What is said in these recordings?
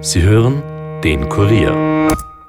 Sie hören den Kurier.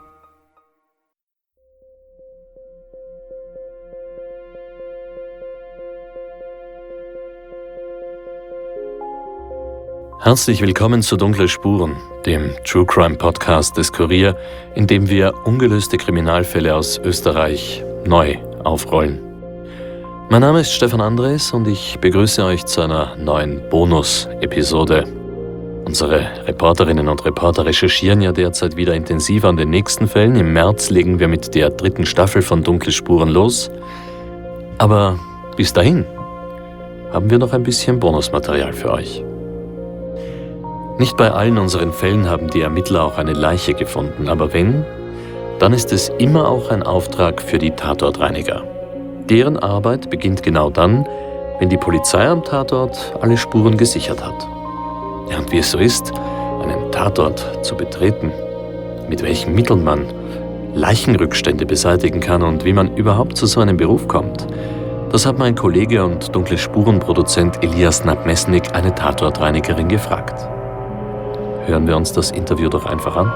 Herzlich willkommen zu Dunkle Spuren, dem True Crime Podcast des Kurier, in dem wir ungelöste Kriminalfälle aus Österreich neu aufrollen. Mein Name ist Stefan Andres und ich begrüße euch zu einer neuen Bonus-Episode. Unsere Reporterinnen und Reporter recherchieren ja derzeit wieder intensiv an den nächsten Fällen. Im März legen wir mit der 3. Staffel von Dunkle Spuren los. Aber bis dahin haben wir noch ein bisschen Bonusmaterial für euch. Nicht bei allen unseren Fällen haben die Ermittler auch eine Leiche gefunden, aber wenn, dann ist es immer auch ein Auftrag für die Tatortreiniger. Deren Arbeit beginnt genau dann, wenn die Polizei am Tatort alle Spuren gesichert hat. Ja, und wie es so ist, einen Tatort zu betreten, mit welchen Mitteln man Leichenrückstände beseitigen kann und wie man überhaupt zu so einem Beruf kommt, das hat mein Kollege und Dunkle Spuren-Produzent Elias Nadmesnik eine Tatortreinigerin gefragt. Hören wir uns das Interview doch einfach an.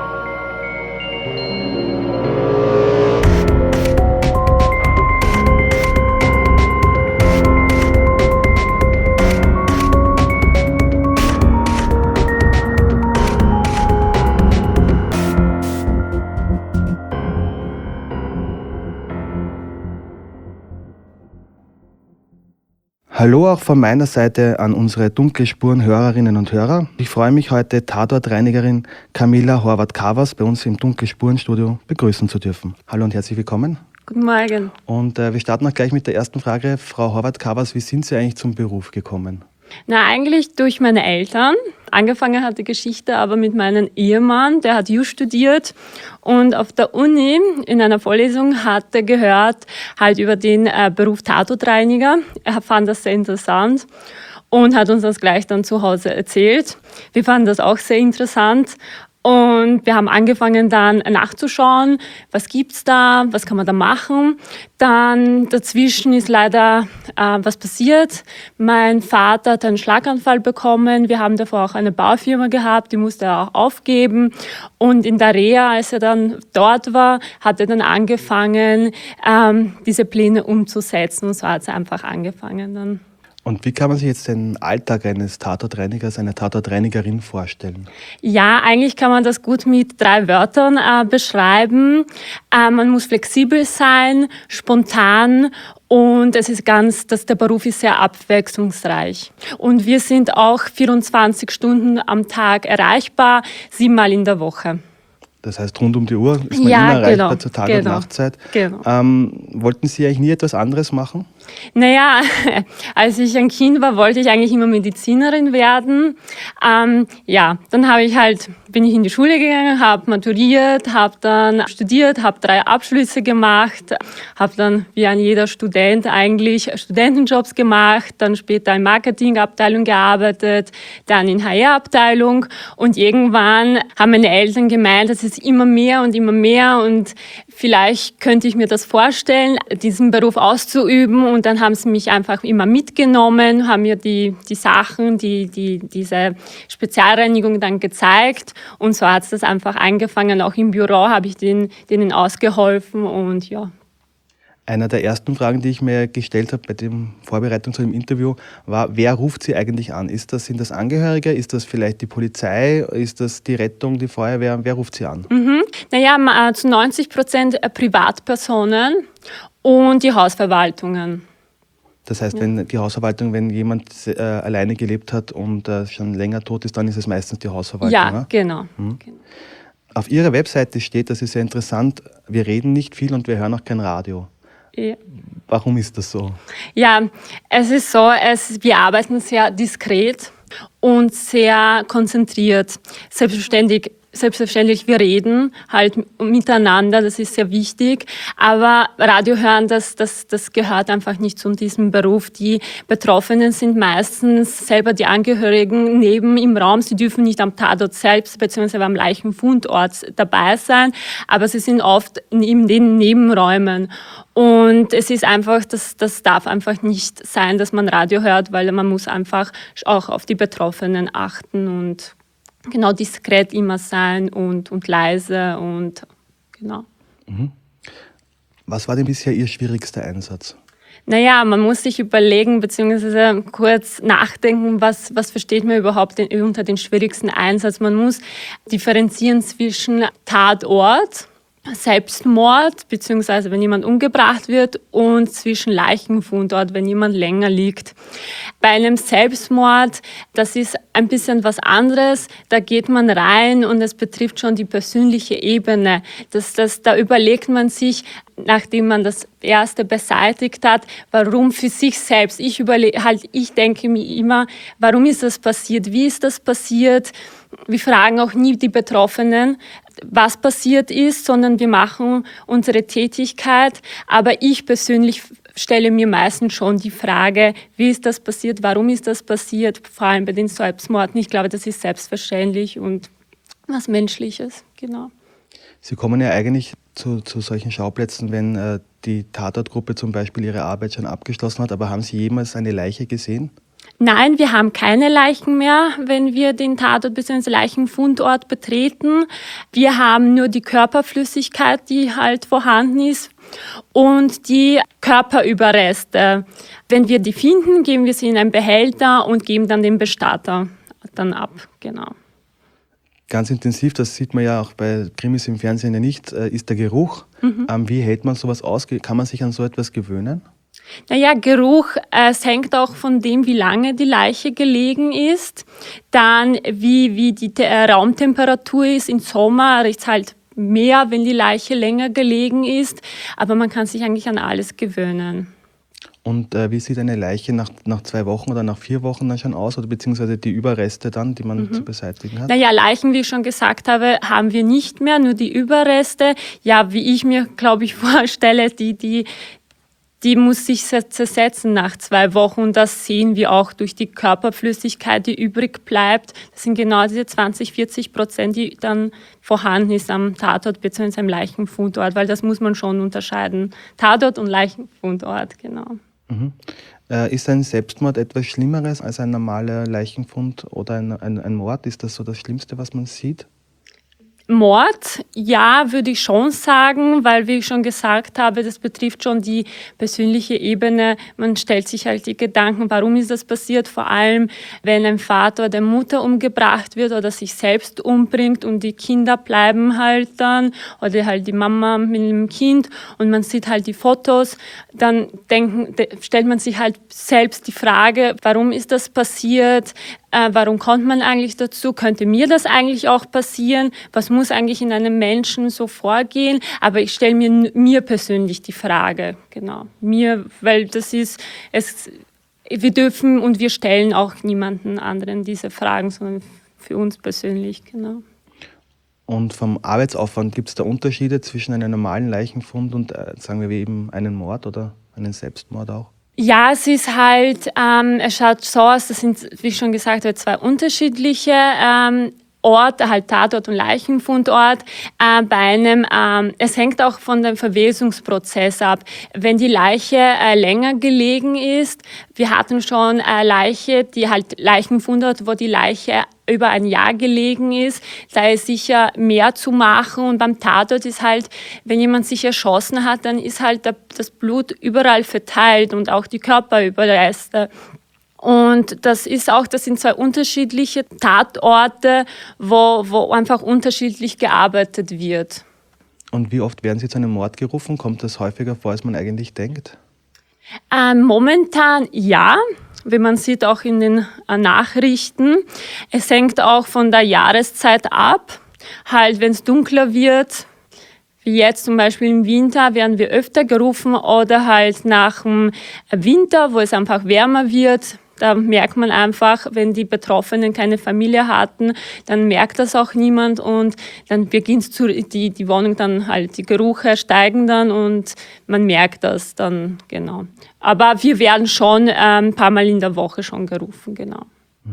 Hallo auch von meiner Seite an unsere Dunkle Spuren-Hörerinnen und Hörer. Ich freue mich heute, Tatortreinigerin Camilla Horvath-Kavas bei uns im Dunkle Spuren-Studio begrüßen zu dürfen. Hallo und herzlich willkommen. Guten Morgen. Und wir starten auch gleich mit der ersten Frage. Frau Horvath-Kavas, wie sind Sie eigentlich zum Beruf gekommen? Eigentlich durch meine Eltern. Angefangen hat die Geschichte aber mit meinem Ehemann, der hat Jus studiert und auf der Uni in einer Vorlesung hat er gehört halt über den Beruf Tatortreiniger. Er fand das sehr interessant und hat uns das gleich dann zu Hause erzählt. Wir fanden das auch sehr interessant. Und wir haben angefangen dann nachzuschauen, was gibt's da, was kann man da machen. Dann dazwischen ist leider was passiert. Mein Vater hat einen Schlaganfall bekommen. Wir haben davor auch eine Baufirma gehabt, die musste er auch aufgeben. Und in der Reha, als er dann dort war, hat er dann angefangen, diese Pläne umzusetzen. Und so hat es einfach angefangen dann. Und wie kann man sich jetzt den Alltag eines Tatortreinigers, einer Tatortreinigerin vorstellen? Ja, eigentlich kann man das gut mit 3 Wörtern beschreiben. Man muss flexibel sein, spontan und der Beruf ist sehr abwechslungsreich. Und wir sind auch 24 Stunden am Tag erreichbar, 7-mal in der Woche. Das heißt, rund um die Uhr ist man immer erreichbar zur Tag- und Nachtzeit. Genau. Wollten Sie eigentlich nie etwas anderes machen? Naja, als ich ein Kind war, wollte ich eigentlich immer Medizinerin werden. Dann bin ich in die Schule gegangen, habe maturiert, habe dann studiert, habe 3 Abschlüsse gemacht, habe dann wie ein jeder Student eigentlich Studentenjobs gemacht, dann später in Marketingabteilung gearbeitet, dann in HR-Abteilung und irgendwann haben meine Eltern gemeint, das ist immer mehr und vielleicht könnte ich mir das vorstellen, diesen Beruf auszuüben. Und dann haben sie mich einfach immer mitgenommen, haben mir die Sachen, diese Spezialreinigung dann gezeigt. Und so hat es das einfach angefangen. Auch im Büro habe ich denen ausgeholfen und ja. Einer der ersten Fragen, die ich mir gestellt habe bei der Vorbereitung zu dem Interview, war, wer ruft Sie eigentlich an? Sind das Angehörige? Ist das vielleicht die Polizei? Ist das die Rettung, die Feuerwehr? Wer ruft Sie an? Zu 90% Privatpersonen und die Hausverwaltungen. Das heißt, wenn jemand alleine gelebt hat und schon länger tot ist, dann ist es meistens die Hausverwaltung. Ja, ne? genau. Auf Ihrer Webseite steht, das ist sehr interessant, wir reden nicht viel und wir hören auch kein Radio. Ja. Warum ist das so? Ja, es ist so, wir arbeiten sehr diskret und sehr konzentriert. Selbstverständlich, wir reden halt miteinander, das ist sehr wichtig. Aber Radio hören, das gehört einfach nicht zu diesem Beruf. Die Betroffenen sind meistens selber die Angehörigen neben im Raum. Sie dürfen nicht am Tatort selbst bzw. am Leichenfundort dabei sein, aber sie sind oft in den Nebenräumen. Und es ist einfach, das darf einfach nicht sein, dass man Radio hört, weil man muss einfach auch auf die Betroffenen achten und genau diskret immer sein und leise und genau. Was war denn bisher Ihr schwierigster Einsatz? Naja, man muss sich überlegen bzw. kurz nachdenken, was versteht man überhaupt unter den schwierigsten Einsatz. Man muss differenzieren zwischen Tatort, Selbstmord, beziehungsweise wenn jemand umgebracht wird, und zwischen Leichenfundort, wenn jemand länger liegt. Bei einem Selbstmord, das ist ein bisschen was anderes, da geht man rein und es betrifft schon die persönliche Ebene. Da überlegt man sich, nachdem man das Erste beseitigt hat, warum für sich selbst. Ich denke mir immer, warum ist das passiert? Wie ist das passiert? Wir fragen auch nie die Betroffenen, was passiert ist, sondern wir machen unsere Tätigkeit. Aber ich persönlich stelle mir meistens schon die Frage, wie ist das passiert, warum ist das passiert, vor allem bei den Selbstmorden. Ich glaube, das ist selbstverständlich und was Menschliches, genau. Sie kommen ja eigentlich zu solchen Schauplätzen, wenn die Tatortgruppe zum Beispiel ihre Arbeit schon abgeschlossen hat. Aber haben Sie jemals eine Leiche gesehen? Nein, wir haben keine Leichen mehr, wenn wir den Tatort bzw. Leichenfundort betreten. Wir haben nur die Körperflüssigkeit, die halt vorhanden ist, und die Körperüberreste. Wenn wir die finden, geben wir sie in einen Behälter und geben dann den Bestatter dann ab. Genau. Ganz intensiv, das sieht man ja auch bei Krimis im Fernsehen ja nicht, ist der Geruch. Wie hält man sowas aus? Kann man sich an so etwas gewöhnen? Naja, Geruch, es hängt auch von dem, wie lange die Leiche gelegen ist. Dann, wie die Raumtemperatur ist. Im Sommer riecht es halt mehr, wenn die Leiche länger gelegen ist. Aber man kann sich eigentlich an alles gewöhnen. Und wie sieht eine Leiche nach 2 Wochen oder nach 4 Wochen dann schon aus? Oder beziehungsweise die Überreste dann, die man zu beseitigen hat? Naja, Leichen, wie ich schon gesagt habe, haben wir nicht mehr, nur die Überreste. Ja, wie ich mir, glaube ich, vorstelle, die muss sich zersetzen nach 2 Wochen. Und das sehen wir auch durch die Körperflüssigkeit, die übrig bleibt. Das sind genau diese 20-40%, die dann vorhanden ist am Tatort bzw. am Leichenfundort, weil das muss man schon unterscheiden. Tatort und Leichenfundort, genau. Ist ein Selbstmord etwas Schlimmeres als ein normaler Leichenfund oder ein Mord? Ist das so das Schlimmste, was man sieht? Mord, ja, würde ich schon sagen, weil, wie ich schon gesagt habe, das betrifft schon die persönliche Ebene. Man stellt sich halt die Gedanken, warum ist das passiert? Vor allem, wenn ein Vater oder Mutter umgebracht wird oder sich selbst umbringt und die Kinder bleiben halt dann oder halt die Mama mit dem Kind und man sieht halt die Fotos, dann stellt man sich halt selbst die Frage, warum ist das passiert? Warum kommt man eigentlich dazu? Könnte mir das eigentlich auch passieren? Was muss eigentlich in einem Menschen so vorgehen? Aber ich stelle mir persönlich die Frage, genau. Weil das ist, wir dürfen und wir stellen auch niemanden anderen diese Fragen, sondern für uns persönlich, genau. Und vom Arbeitsaufwand gibt es da Unterschiede zwischen einem normalen Leichenfund und, sagen wir eben, einem Mord oder einem Selbstmord auch? Ja, es ist halt, es schaut so aus, das sind, wie ich schon gesagt habe, 2 unterschiedliche Orte, halt Tatort und Leichenfundort. Es hängt auch von dem Verwesungsprozess ab. Wenn die Leiche länger gelegen ist, wir hatten schon Leiche, die halt Leichenfundort, wo die Leiche über ein Jahr gelegen ist, da ist sicher mehr zu machen. Und beim Tatort ist halt, wenn jemand sich erschossen hat, dann ist halt das Blut überall verteilt und auch die Körperüberreste. Und das sind 2 unterschiedliche Tatorte, wo einfach unterschiedlich gearbeitet wird. Und wie oft werden Sie zu einem Mord gerufen? Kommt das häufiger vor, als man eigentlich denkt? Momentan ja, wie man sieht auch in den Nachrichten. Es hängt auch von der Jahreszeit ab. Halt, wenn es dunkler wird, wie jetzt zum Beispiel im Winter, werden wir öfter gerufen oder halt nach dem Winter, wo es einfach wärmer wird. Da merkt man einfach, wenn die Betroffenen keine Familie hatten, dann merkt das auch niemand und dann beginnt die Wohnung dann halt, die Gerüche steigen dann und man merkt das dann, genau. Aber wir werden schon ein paar Mal in der Woche schon gerufen, genau.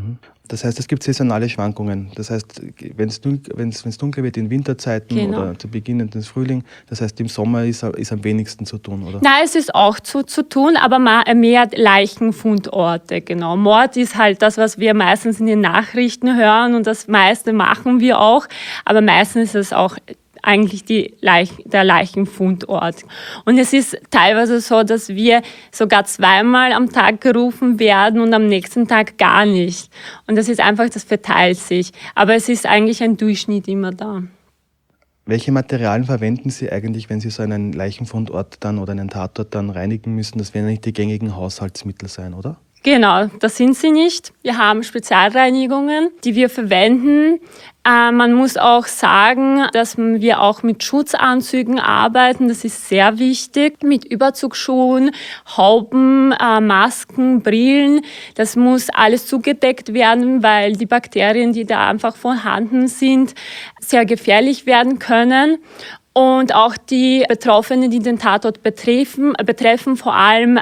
Das heißt, es gibt saisonale Schwankungen. Das heißt, wenn es dunkel wird in Winterzeiten oder zu Beginn des Frühlings, das heißt, im Sommer ist am wenigsten zu tun, oder? Nein, es ist auch zu tun, aber mehr Leichenfundorte, genau. Mord ist halt das, was wir meistens in den Nachrichten hören und das meiste machen wir auch, aber meistens ist es auch eigentlich der Leichenfundort. Und es ist teilweise so, dass wir sogar 2-mal am Tag gerufen werden und am nächsten Tag gar nicht. Und das verteilt sich. Aber es ist eigentlich ein Durchschnitt immer da. Welche Materialien verwenden Sie eigentlich, wenn Sie so einen Leichenfundort dann oder einen Tatort dann reinigen müssen? Das werden nicht die gängigen Haushaltsmittel sein, oder? Genau, das sind sie nicht. Wir haben Spezialreinigungen, die wir verwenden. Man muss auch sagen, dass wir auch mit Schutzanzügen arbeiten. Das ist sehr wichtig. Mit Überzugsschuhen, Hauben, Masken, Brillen. Das muss alles zugedeckt werden, weil die Bakterien, die da einfach vorhanden sind, sehr gefährlich werden können. Und auch die Betroffenen, die den Tatort betreffen vor allem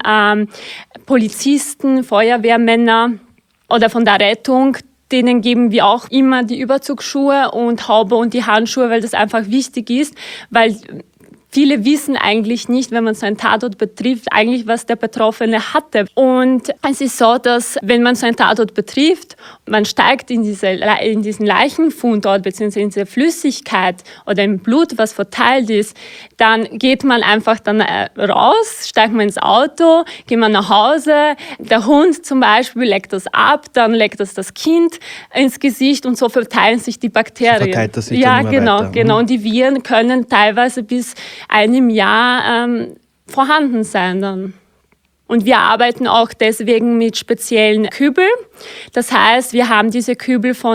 Polizisten, Feuerwehrmänner oder von der Rettung, denen geben wir auch immer die Überzugsschuhe und Haube und die Handschuhe, weil das einfach wichtig ist, weil viele wissen eigentlich nicht, wenn man so einen Tatort betrifft, eigentlich, was der Betroffene hatte. Und es ist so, dass wenn man so einen Tatort betrifft, man steigt in diesen Leichenfundort bzw. in diese Flüssigkeit oder im Blut, was verteilt ist, dann geht man einfach dann raus, steigt man ins Auto, geht man nach Hause. Der Hund zum Beispiel leckt das ab, dann leckt das Kind ins Gesicht und so verteilen sich die Bakterien. So verteilt das sich ja, dann immer weiter. Genau. Und die Viren können teilweise bis einem Jahr vorhanden sein dann. Und wir arbeiten auch deswegen mit speziellen Kübel. Das heißt, wir haben diese Kübel von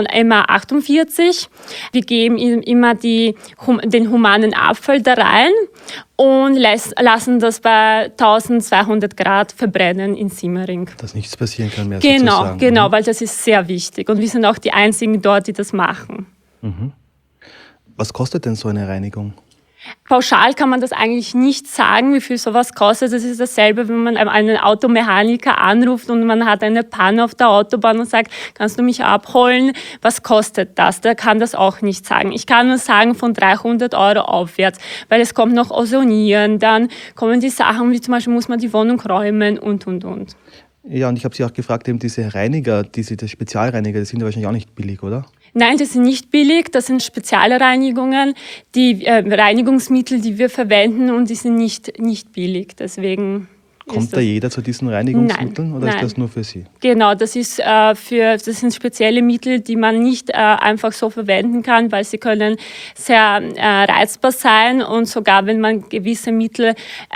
MA48. Wir geben immer den humanen Abfall da rein und lassen das bei 1200 Grad verbrennen in Simmering. Dass nichts passieren kann mehr sozusagen. Genau, weil das ist sehr wichtig. Und wir sind auch die Einzigen dort, die das machen. Mhm. Was kostet denn so eine Reinigung? Pauschal kann man das eigentlich nicht sagen, wie viel sowas kostet. Das ist dasselbe, wenn man einen Automechaniker anruft und man hat eine Panne auf der Autobahn und sagt, kannst du mich abholen? Was kostet das? Der kann das auch nicht sagen. Ich kann nur sagen, von 300 € aufwärts, weil es kommt noch Ozonieren, dann kommen die Sachen, wie zum Beispiel muss man die Wohnung räumen und. Ja, und ich habe Sie auch gefragt, eben diese Reiniger, die Spezialreiniger, die sind ja wahrscheinlich auch nicht billig, oder? Nein, das sind nicht billig, das sind Spezialreinigungen, die Reinigungsmittel, die wir verwenden und die sind nicht billig, deswegen. Kommt da jeder zu diesen Reinigungsmitteln oder Nein. Ist das nur für Sie? Genau, das sind spezielle Mittel, die man nicht einfach so verwenden kann, weil sie können sehr reizbar sein und sogar wenn man gewisse Mittel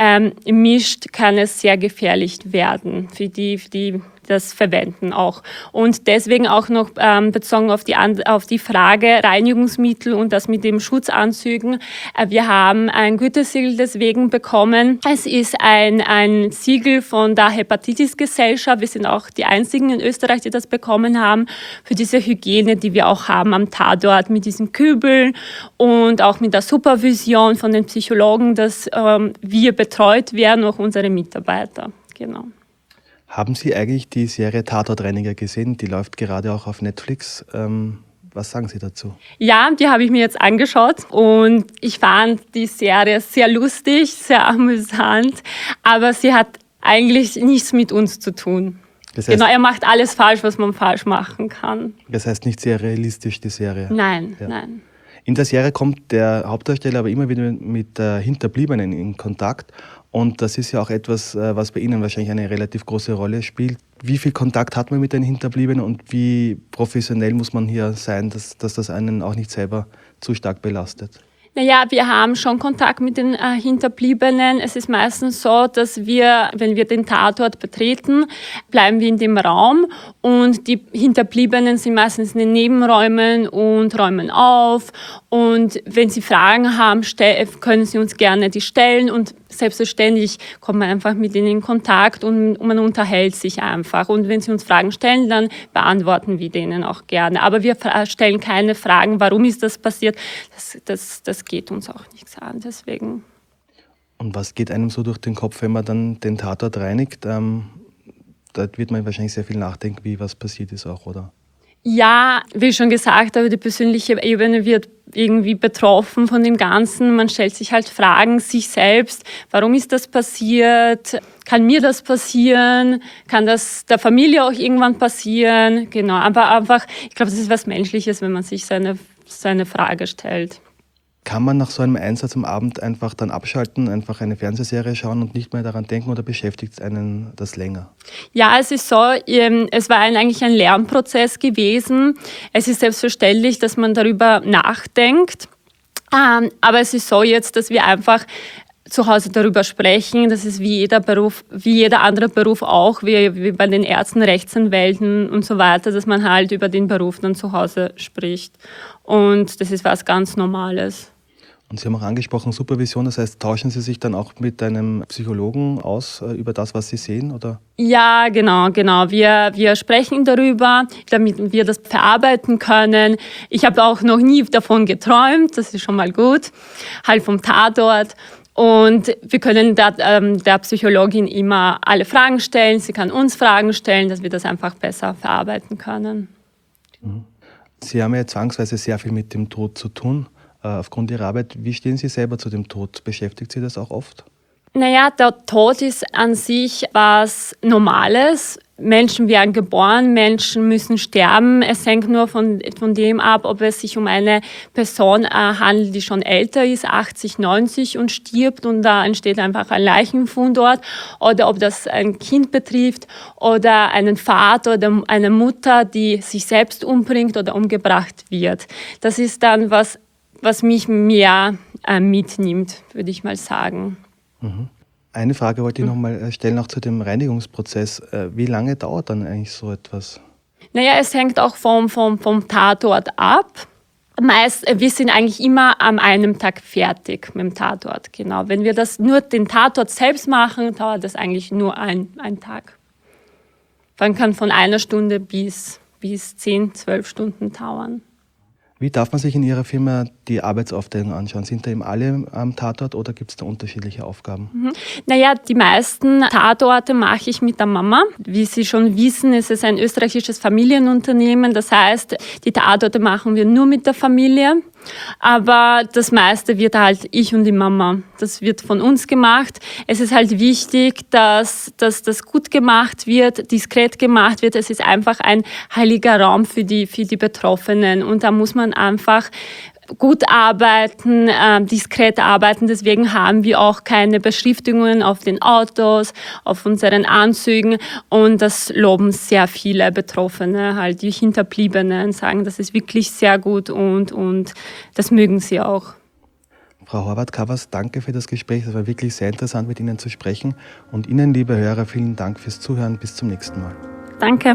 mischt, kann es sehr gefährlich werden für die das verwenden auch. Und deswegen auch noch bezogen auf die Frage Reinigungsmittel und das mit den Schutzanzügen. Wir haben ein Gütesiegel deswegen bekommen. Es ist ein Siegel von der Hepatitis-Gesellschaft. Wir sind auch die einzigen in Österreich, die das bekommen haben, für diese Hygiene, die wir auch haben am Tatort mit diesen Kübeln und auch mit der Supervision von den Psychologen, dass wir betreut werden, auch unsere Mitarbeiter. Genau. Haben Sie eigentlich die Serie Tatortreiniger gesehen? Die läuft gerade auch auf Netflix. Was sagen Sie dazu? Ja, die habe ich mir jetzt angeschaut und ich fand die Serie sehr lustig, sehr amüsant, aber sie hat eigentlich nichts mit uns zu tun. Das heißt, genau, er macht alles falsch, was man falsch machen kann. Das heißt nicht sehr realistisch, die Serie? Nein. In der Serie kommt der Hauptdarsteller aber immer wieder mit Hinterbliebenen in Kontakt. Und das ist ja auch etwas, was bei Ihnen wahrscheinlich eine relativ große Rolle spielt. Wie viel Kontakt hat man mit den Hinterbliebenen und wie professionell muss man hier sein, dass das einen auch nicht selber zu stark belastet? Naja, wir haben schon Kontakt mit den Hinterbliebenen. Es ist meistens so, dass wir, wenn wir den Tatort betreten, bleiben wir in dem Raum und die Hinterbliebenen sind meistens in den Nebenräumen und räumen auf. Und wenn sie Fragen haben, können sie uns gerne die stellen und selbstverständlich kommt man einfach mit ihnen in Kontakt und man unterhält sich einfach. Und wenn sie uns Fragen stellen, dann beantworten wir denen auch gerne. Aber wir stellen keine Fragen, warum ist das passiert. Das geht uns auch nichts an, deswegen. Und was geht einem so durch den Kopf, wenn man dann den Tatort reinigt? Da wird man wahrscheinlich sehr viel nachdenken, wie was passiert ist auch, oder? Ja, wie schon gesagt, aber die persönliche Ebene wird irgendwie betroffen von dem Ganzen. Man stellt sich halt Fragen, sich selbst, warum ist das passiert? Kann mir das passieren? Kann das der Familie auch irgendwann passieren? Genau, aber einfach, ich glaube, das ist was Menschliches, wenn man sich seine Frage stellt. Kann man nach so einem Einsatz am Abend einfach dann abschalten, einfach eine Fernsehserie schauen und nicht mehr daran denken oder beschäftigt einen das länger? Ja, es ist so, es war eigentlich ein Lernprozess gewesen. Es ist selbstverständlich, dass man darüber nachdenkt. Aber es ist so jetzt, dass wir einfach zu Hause darüber sprechen. Das ist wie jeder Beruf, wie jeder andere Beruf auch, wie bei den Ärzten, Rechtsanwälten und so weiter, dass man halt über den Beruf dann zu Hause spricht. Und das ist was ganz Normales. Und Sie haben auch angesprochen Supervision, das heißt, tauschen Sie sich dann auch mit einem Psychologen aus über das, was Sie sehen, oder? Ja, genau. Wir sprechen darüber, damit wir das verarbeiten können. Ich habe auch noch nie davon geträumt, das ist schon mal gut, halt vom Tatort. Und wir können der Psychologin immer alle Fragen stellen, sie kann uns Fragen stellen, dass wir das einfach besser verarbeiten können. Sie haben ja zwangsweise sehr viel mit dem Tod zu tun. Aufgrund Ihrer Arbeit, wie stehen Sie selber zu dem Tod? Beschäftigt Sie das auch oft? Naja, der Tod ist an sich was Normales. Menschen werden geboren, Menschen müssen sterben. Es hängt nur von dem ab, ob es sich um eine Person handelt, die schon älter ist, 80, 90 und stirbt und da entsteht einfach ein Leichenfund dort, oder ob das ein Kind betrifft oder einen Vater oder eine Mutter, die sich selbst umbringt oder umgebracht wird. Das ist dann was mich mehr mitnimmt, würde ich mal sagen. Eine Frage wollte ich noch mal stellen, auch zu dem Reinigungsprozess. Wie lange dauert dann eigentlich so etwas? Naja, es hängt auch vom Tatort ab. Wir sind eigentlich immer an einem Tag fertig mit dem Tatort. Genau. Wenn wir nur den Tatort selbst machen, dauert das eigentlich nur ein Tag. Dann kann von 1 Stunde bis 10, 12 Stunden dauern. Wie darf man sich in Ihrer Firma die Arbeitsaufteilung anschauen? Sind da eben alle am Tatort oder gibt es da unterschiedliche Aufgaben? Naja, die meisten Tatorte mache ich mit der Mama. Wie Sie schon wissen, ist es ein österreichisches Familienunternehmen. Das heißt, die Tatorte machen wir nur mit der Familie. Aber das meiste wird halt ich und die Mama. Das wird von uns gemacht. Es ist halt wichtig, dass das gut gemacht wird, diskret gemacht wird. Es ist einfach ein heiliger Raum für die Betroffenen. Und da muss man einfach gut arbeiten, diskret arbeiten. Deswegen haben wir auch keine Beschriftungen auf den Autos, auf unseren Anzügen. Und das loben sehr viele Betroffene, halt die Hinterbliebenen, sagen, das ist wirklich sehr gut und das mögen sie auch. Frau Horvath-Kavas, danke für das Gespräch. Es war wirklich sehr interessant, mit Ihnen zu sprechen. Und Ihnen, liebe Hörer, vielen Dank fürs Zuhören. Bis zum nächsten Mal. Danke.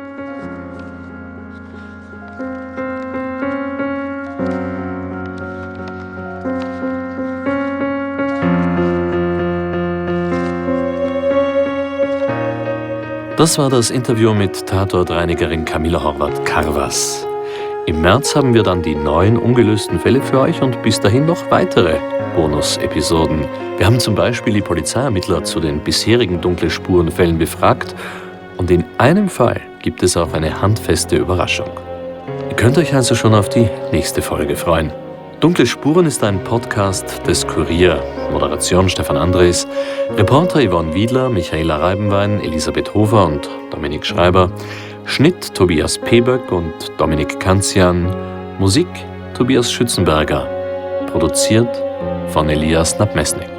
Das war das Interview mit Tatortreinigerin Kamila Horvath-Kavas. Im März haben wir dann die 9 ungelösten Fälle für euch und bis dahin noch weitere Bonus-Episoden. Wir haben zum Beispiel die Polizeiermittler zu den bisherigen dunkle Spurenfällen befragt und in einem Fall gibt es auch eine handfeste Überraschung. Ihr könnt euch also schon auf die nächste Folge freuen. Dunkle Spuren ist ein Podcast des Kurier. Moderation Stefan Andres, Reporter Yvonne Wiedler, Michaela Reibenwein, Elisabeth Hofer und Dominik Schreiber, Schnitt Tobias Peböck und Dominik Kanzian, Musik Tobias Schützenberger, produziert von Elias Nabmesnik.